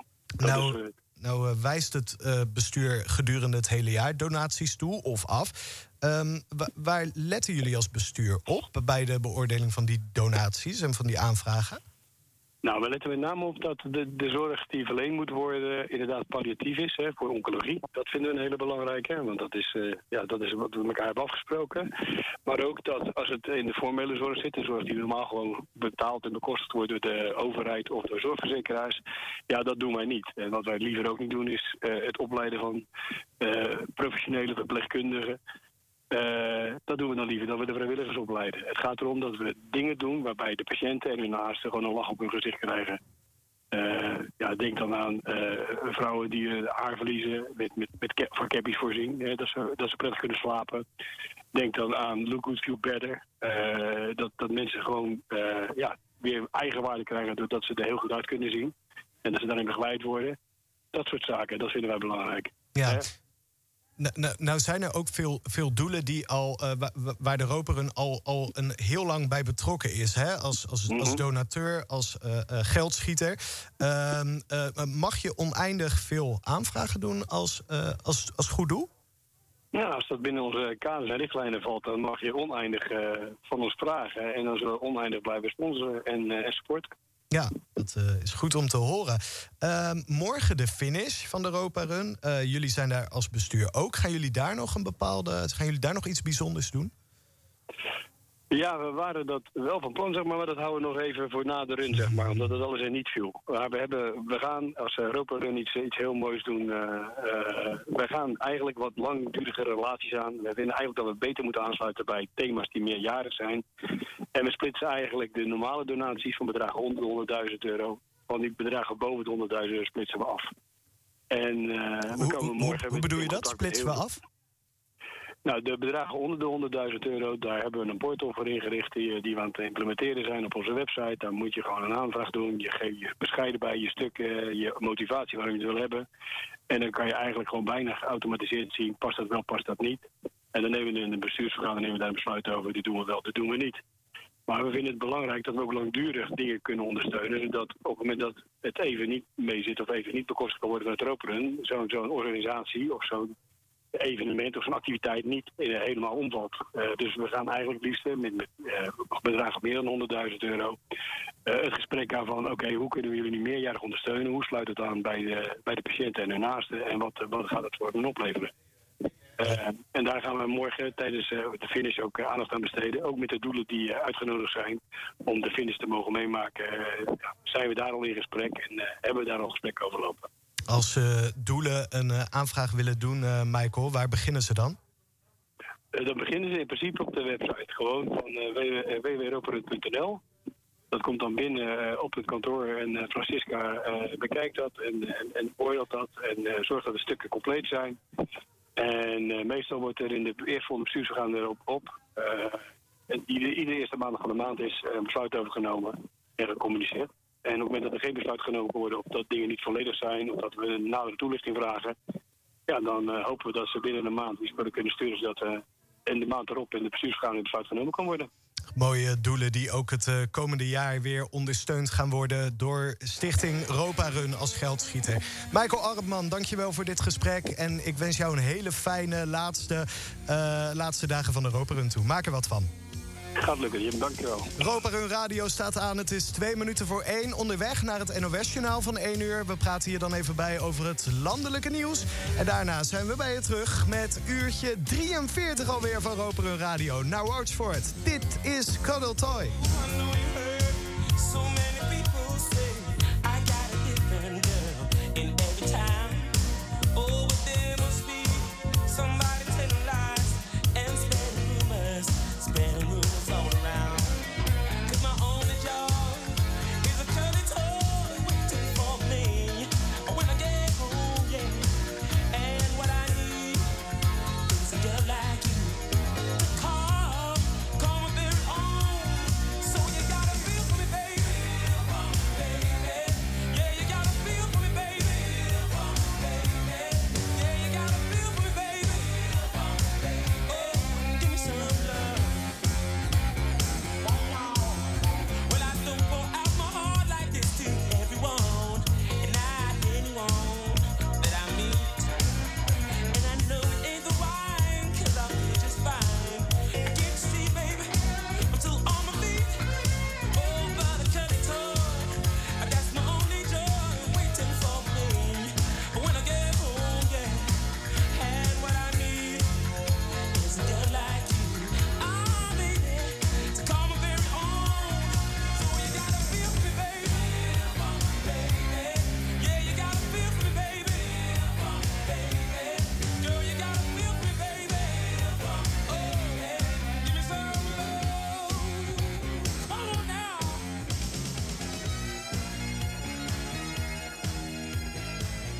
Nou wijst het bestuur gedurende het hele jaar donaties toe of af. Waar letten jullie als bestuur op bij de beoordeling van die donaties en van die aanvragen? Nou, we letten met name op dat de zorg die verleend moet worden inderdaad palliatief is, voor oncologie. Dat vinden we een hele belangrijke, want dat is wat we met elkaar hebben afgesproken. Maar ook dat als het in de formele zorg zit, de zorg die normaal gewoon betaald en bekostigd wordt door de overheid of door zorgverzekeraars, ja, dat doen wij niet. En wat wij liever ook niet doen is het opleiden van professionele verpleegkundigen. Dat doen we dan liever dan we de vrijwilligers opleiden. Het gaat erom dat we dingen doen waarbij de patiënten en hun naasten gewoon een lach op hun gezicht krijgen. Denk dan aan vrouwen die hun haar verliezen van cappies voorzien, dat ze prettig kunnen slapen. Denk dan aan Look Good, Feel Better. Dat mensen gewoon weer eigenwaarde krijgen doordat ze er heel goed uit kunnen zien. En dat ze daarin begeleid worden. Dat soort zaken, dat vinden wij belangrijk. Ja. Nou zijn er ook veel doelen die waar de Europa Run al een heel lang bij betrokken is. Hè? Als donateur, als geldschieter. Mag je oneindig veel aanvragen doen als goed doel? Ja, als dat binnen onze kaders en richtlijnen valt, dan mag je oneindig van ons vragen. En dan zullen we oneindig blijven sponsoren en supporten. Ja, dat is goed om te horen. Morgen de finish van de Europa Run. Jullie zijn daar als bestuur ook. Gaan jullie daar nog iets bijzonders doen? Ja, we waren dat wel van plan, zeg maar dat houden we nog even voor na de run, zeg maar. Omdat het alles er niet viel. Maar we gaan, als Europa Run iets heel moois doen... wij gaan eigenlijk wat langdurige relaties aan. We vinden eigenlijk dat we beter moeten aansluiten bij thema's die meerjarig zijn. En we splitsen eigenlijk de normale donaties van bedragen onder de €100.000... van die bedragen boven de €100.000 splitsen we af. En we komen morgen... Hoe bedoel je dat? Splitsen we af? Nou, de bedragen onder de €100.000, daar hebben we een portal voor ingericht die we aan het implementeren zijn op onze website. Daar moet je gewoon een aanvraag doen. Je geeft je bescheiden bij, je stukken, je motivatie waarom je het wil hebben. En dan kan je eigenlijk gewoon bijna geautomatiseerd zien, past dat wel, past dat niet. En dan nemen we in de bestuursvergadering daar een besluit over, dit doen we wel, dit doen we niet. Maar we vinden het belangrijk dat we ook langdurig dingen kunnen ondersteunen. Zodat op het moment dat het even niet mee zit of even niet bekostigd kan worden met het Europeren, zo'n organisatie of zo'n evenement of zo'n activiteit niet helemaal omvalt. Dus we gaan eigenlijk liefst met bedragen meer dan €100.000 het gesprek aan van oké, hoe kunnen we jullie nu meerjarig ondersteunen? Hoe sluit het aan bij de patiënten en hun naasten? En wat gaat het voor hen opleveren? En daar gaan we morgen tijdens de finish ook aandacht aan besteden. Ook met de doelen die uitgenodigd zijn om de finish te mogen meemaken. Zijn we daar al in gesprek en hebben we daar al gesprek over lopen. Als doelen een aanvraag willen doen, Michael, waar beginnen ze dan? Dan beginnen ze in principe op de website. Gewoon van www.europarun.nl. Dat komt dan binnen op het kantoor en Francisca bekijkt dat en oordeelt dat en zorgt dat de stukken compleet zijn. En meestal wordt er in de eerstvolgende bestuursvergadering erop en iedere eerste maandag van de maand is een besluit over genomen en gecommuniceerd. En op het moment dat er geen besluit genomen kan worden of dat dingen niet volledig zijn of dat we een nadere toelichting vragen, ja, dan hopen we dat ze binnen een maand iets kunnen sturen zodat in de maand erop in de bestuursvergadering besluit genomen kan worden. Mooie doelen die ook het komende jaar weer ondersteund gaan worden door Stichting Europa Run als geldschieter. Michael Arpman, dankjewel voor dit gesprek. En ik wens jou een hele fijne laatste dagen van Europa Run toe. Maak er wat van. Gaat lukken, Jim, dankjewel. Europa Run Radio staat aan. Het is 2:02 onderweg naar het NOS-journaal van 1 uur. We praten hier dan even bij over het landelijke nieuws. En daarna zijn we bij je terug met uurtje 43 alweer van Europa Run Radio. Naar Watchford. Dit is Cuddle Toy.